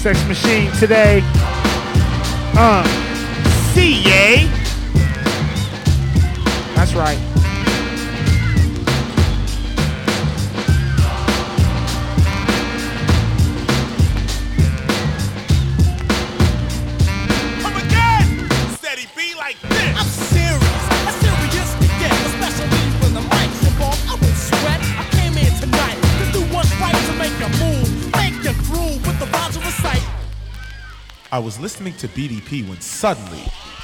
Sex Machine today. CA. That's right. Come again! Steady be like this. I'm serious. I'm serious to get. Especially when the mic's involved. I won't sweat. I came here tonight to do what's right, to make a move. Make your groove with the vibes of a sight. I was listening to BDP when suddenly